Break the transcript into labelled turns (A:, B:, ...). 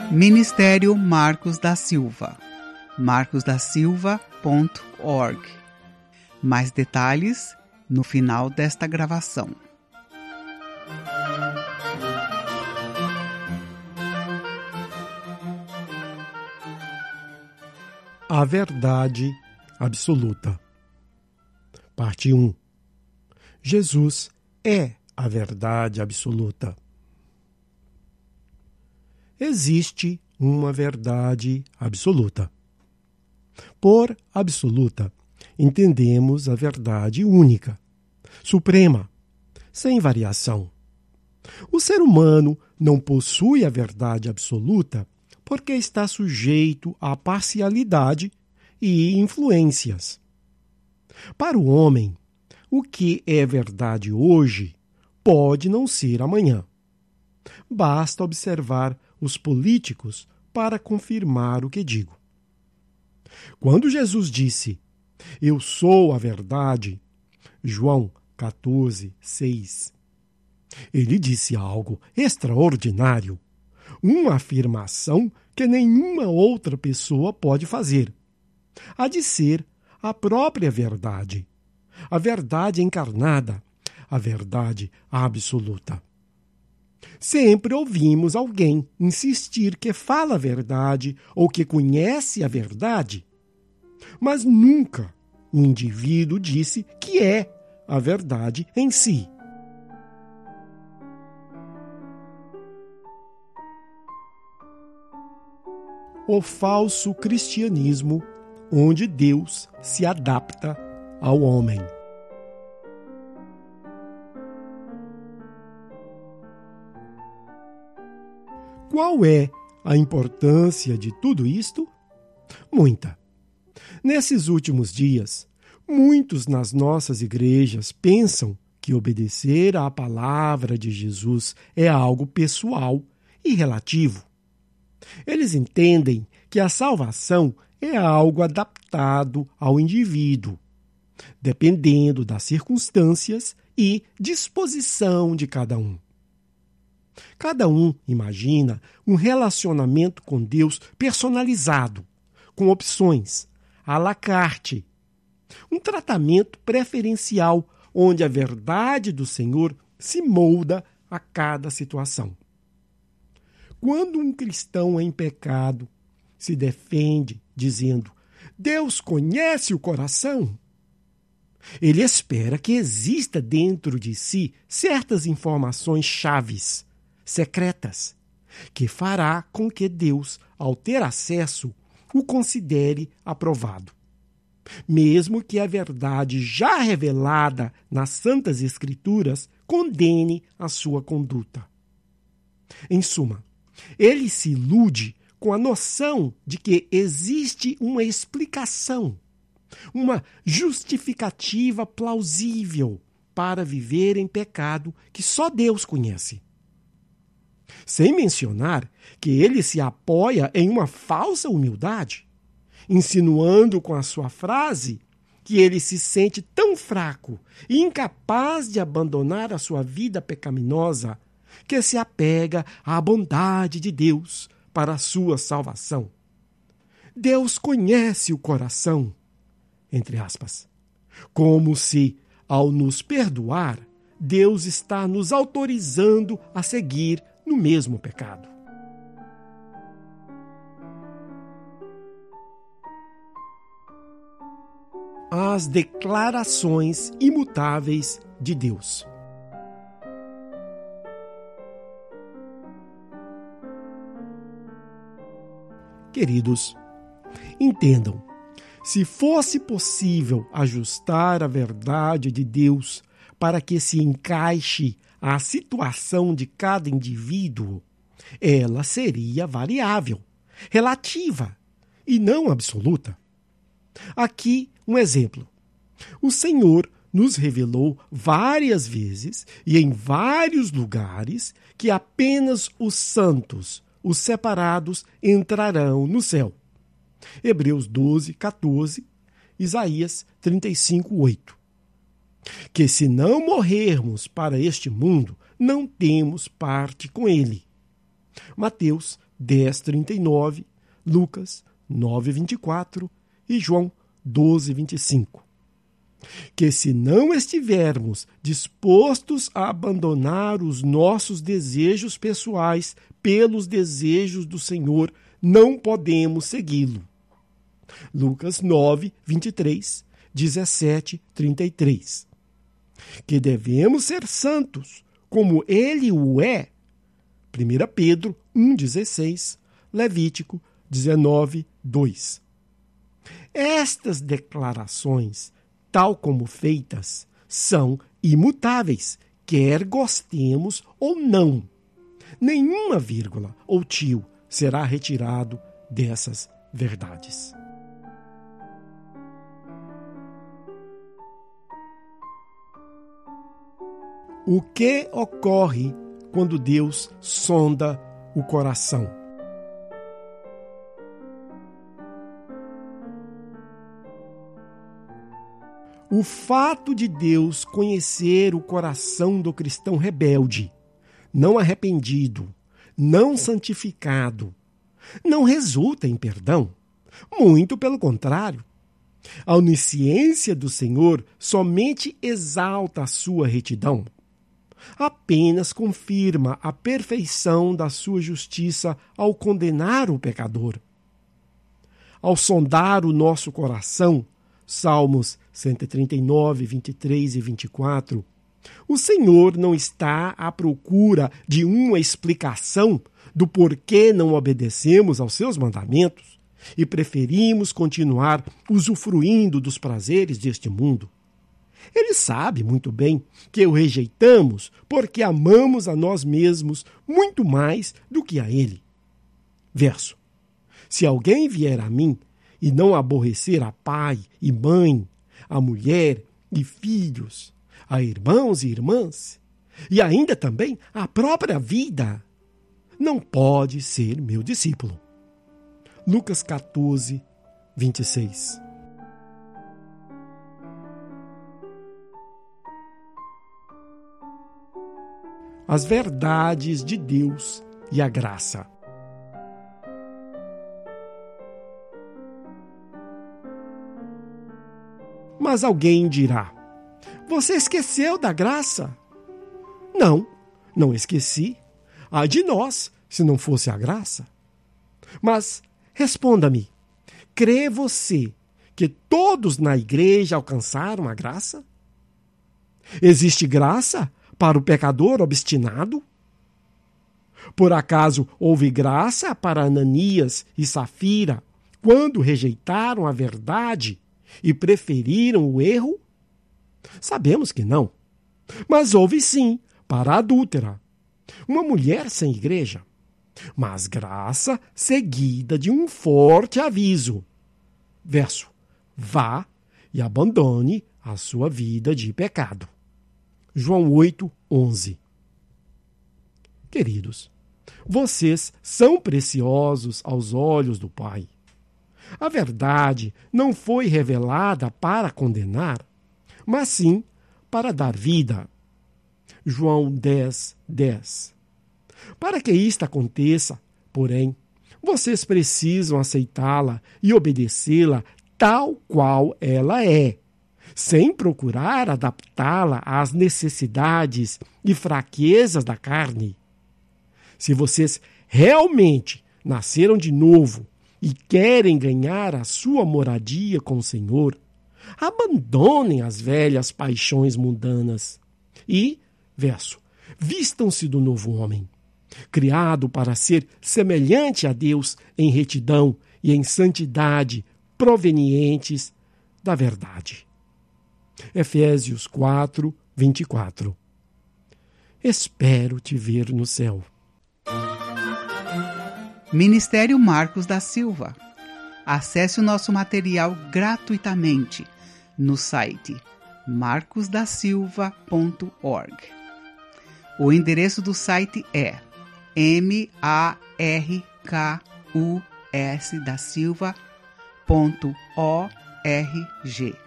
A: Ministério Marcos da Silva, marcosdasilva.org. Mais detalhes no final desta gravação.
B: A verdade absoluta. Parte 1. Jesus é a verdade absoluta. Existe uma verdade absoluta. Por absoluta, entendemos a verdade única, suprema, sem variação. O ser humano não possui a verdade absoluta porque está sujeito à parcialidade e influências. Para o homem, o que é verdade hoje pode não ser amanhã. Basta observar os políticos para confirmar o que digo. Quando Jesus disse, "Eu sou a verdade", João 14:6, ele disse algo extraordinário, uma afirmação que nenhuma outra pessoa pode fazer, a de ser a própria verdade, a verdade encarnada, a verdade absoluta. Sempre ouvimos alguém insistir que fala a verdade ou que conhece a verdade, mas nunca o indivíduo disse que é a verdade em si. O falso cristianismo, onde Deus se adapta ao homem. Qual é a importância de tudo isto? Muita. Nesses últimos dias, muitos nas nossas igrejas pensam que obedecer à palavra de Jesus é algo pessoal e relativo. Eles entendem que a salvação é algo adaptado ao indivíduo, dependendo das circunstâncias e disposição de cada um. Cada um imagina um relacionamento com Deus personalizado, com opções, à la carte. Um tratamento preferencial onde a verdade do Senhor se molda a cada situação. Quando um cristão em pecado se defende dizendo "Deus conhece o coração", ele espera que exista dentro de si certas informações chaves, secretas, que fará com que Deus, ao ter acesso, o considere aprovado. Mesmo que a verdade já revelada nas Santas Escrituras condene a sua conduta. Em suma, ele se ilude com a noção de que existe uma explicação, uma justificativa plausível para viver em pecado que só Deus conhece. Sem mencionar que ele se apoia em uma falsa humildade, insinuando com a sua frase que ele se sente tão fraco e incapaz de abandonar a sua vida pecaminosa que se apega à bondade de Deus para a sua salvação. Deus conhece o coração, entre aspas, como se, ao nos perdoar, Deus está nos autorizando a seguir no mesmo pecado. As declarações imutáveis de Deus. Queridos, entendam, se fosse possível ajustar a verdade de Deus para que se encaixe à situação de cada indivíduo, ela seria variável, relativa e não absoluta. Aqui um exemplo. O Senhor nos revelou várias vezes e em vários lugares que apenas os santos, os separados, entrarão no céu. Hebreus 12:14, Isaías 35:8. Que se não morrermos para este mundo, não temos parte com ele. Mateus 10:39, Lucas 9:24 e João 12:25. Que se não estivermos dispostos a abandonar os nossos desejos pessoais pelos desejos do Senhor, não podemos segui-lo. Lucas 9:23, 17:33. Que devemos ser santos, como ele o é. 1 Pedro 1:16, Levítico 19:2. Estas declarações, tal como feitas, são imutáveis, quer gostemos ou não. Nenhuma vírgula ou tio será retirado dessas verdades. O que ocorre quando Deus sonda o coração? O fato de Deus conhecer o coração do cristão rebelde, não arrependido, não santificado, não resulta em perdão. Muito pelo contrário. A onisciência do Senhor somente exalta a sua retidão. Apenas confirma a perfeição da sua justiça ao condenar o pecador. Ao sondar o nosso coração, Salmos 139, 23 e 24, o Senhor não está à procura de uma explicação do porquê não obedecemos aos seus mandamentos e preferimos continuar usufruindo dos prazeres deste mundo. Ele sabe muito bem que o rejeitamos porque amamos a nós mesmos muito mais do que a Ele. Verso: se alguém vier a mim e não aborrecer a pai e mãe, a mulher e filhos, a irmãos e irmãs, e ainda também a própria vida, não pode ser meu discípulo. Lucas 14, 26. As verdades de Deus e a graça. Mas alguém dirá: você esqueceu da graça? Não, não esqueci. Ai de nós, se não fosse a graça. Mas responda-me, crê você que todos na igreja alcançaram a graça? Existe graça para o pecador obstinado? Por acaso houve graça para Ananias e Safira quando rejeitaram a verdade e preferiram o erro? Sabemos que não. Mas houve sim para a adúltera, uma mulher sem igreja. Mas graça seguida de um forte aviso. Verso: vá e abandone a sua vida de pecado. João 8, 11. Queridos, vocês são preciosos aos olhos do Pai. A verdade não foi revelada para condenar, mas sim para dar vida. João 10, 10. Para que isto aconteça, porém, vocês precisam aceitá-la e obedecê-la tal qual ela é, sem procurar adaptá-la às necessidades e fraquezas da carne. Se vocês realmente nasceram de novo e querem ganhar a sua moradia com o Senhor, abandonem as velhas paixões mundanas e, verso, vistam-se do novo homem, criado para ser semelhante a Deus em retidão e em santidade provenientes da verdade. Efésios 4, 24. Espero te ver no céu.
A: Ministério Marcos da Silva. Acesse o nosso material gratuitamente no site marcosdasilva.org. O endereço do site é markusdasilva.org.